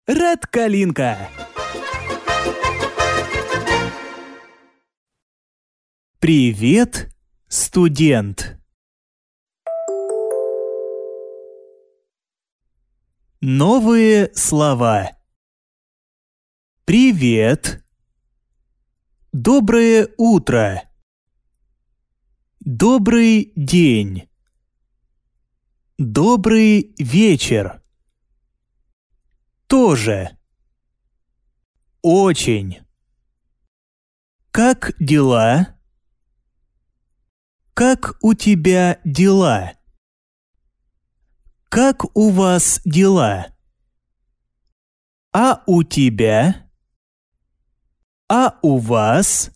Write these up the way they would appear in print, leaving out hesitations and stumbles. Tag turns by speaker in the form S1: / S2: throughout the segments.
S1: Ред Калинка. Привет, студент. Новые слова. Привет. Доброе утро. Добрый день. Добрый вечер. Тоже. Очень. Как дела? Как у тебя дела? Как у вас дела? А у тебя? А у вас?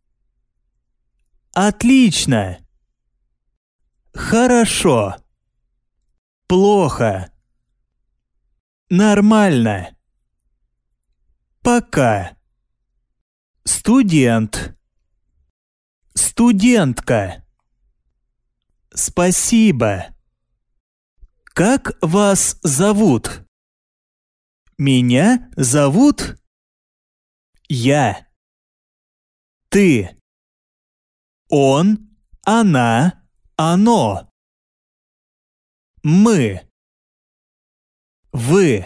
S1: Отлично. Хорошо. Плохо. Нормально. Пока. Студент. Студентка. Спасибо. Как вас зовут? Меня зовут я. Ты. Он, она, оно. Мы. Вы.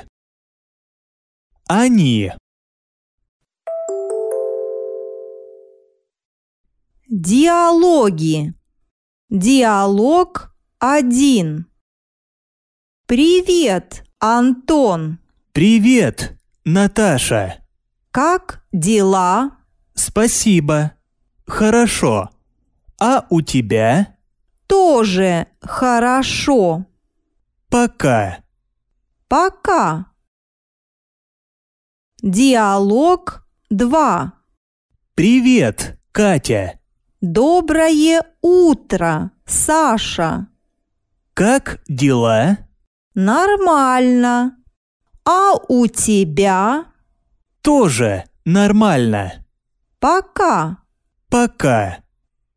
S1: Они.
S2: Диалоги. Диалог 1. Привет, Антон.
S1: Привет, Наташа.
S2: Как дела?
S1: Спасибо. Хорошо. А у тебя?
S2: Тоже хорошо.
S1: Пока.
S2: Пока. Диалог 2.
S1: Привет, Катя.
S2: Доброе утро, Саша.
S1: Как дела?
S2: Нормально. А у тебя?
S1: Тоже нормально.
S2: Пока.
S1: Пока.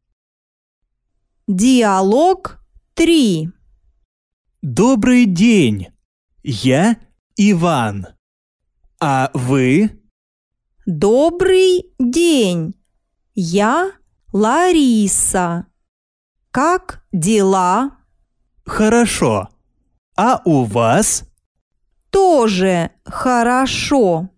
S2: Диалог 3.
S1: Добрый день. Я Иван. А вы?
S2: Добрый день. Я Лариса. Как дела?
S1: Хорошо. А у вас?
S2: Тоже хорошо.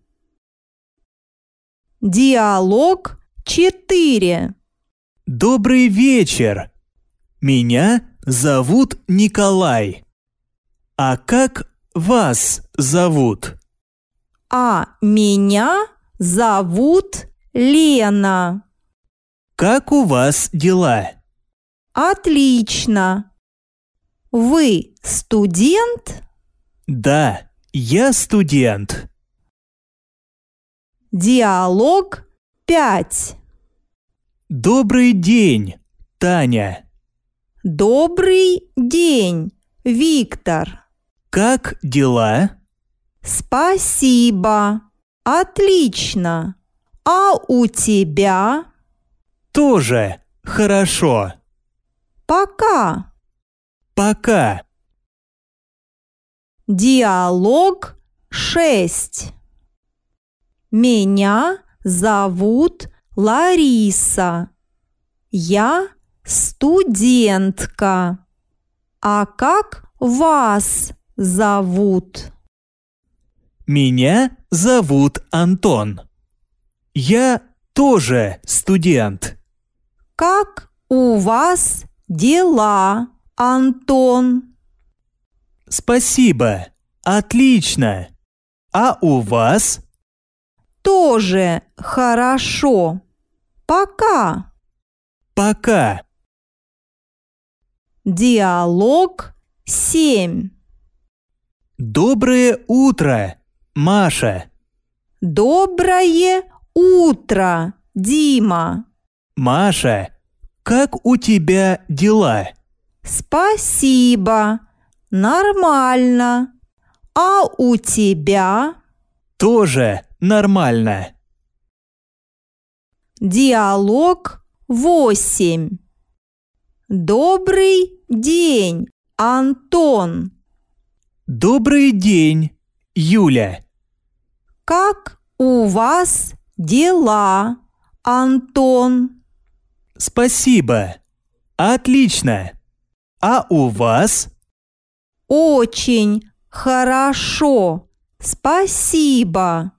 S2: Диалог 4.
S1: Добрый вечер. Меня зовут Николай. А как вас зовут?
S2: А меня зовут Лена.
S1: Как у вас дела?
S2: Отлично. Вы студент?
S1: Да, я студент.
S2: Диалог 5.
S1: Добрый день, Таня.
S2: Добрый день, Виктор.
S1: Как дела?
S2: Спасибо. Отлично. А у тебя?
S1: Тоже хорошо.
S2: Пока.
S1: Пока.
S2: Диалог 6. Меня зовут Лариса. Я студентка. А как вас зовут?
S1: Меня зовут Антон. Я тоже студент.
S2: Как у вас дела, Антон?
S1: Спасибо. Отлично. А у вас?
S2: Тоже хорошо. Пока.
S1: Пока.
S2: Диалог 7.
S1: Доброе утро, Маша.
S2: Доброе утро, Дима.
S1: Маша, как у тебя дела?
S2: Спасибо. Нормально. А у тебя?
S1: Тоже нормально.
S2: Диалог 8. Добрый день, Антон.
S1: Добрый день, Юля.
S2: Как у вас дела, Антон?
S1: Спасибо. Отлично. А у вас?
S2: Очень хорошо. Спасибо.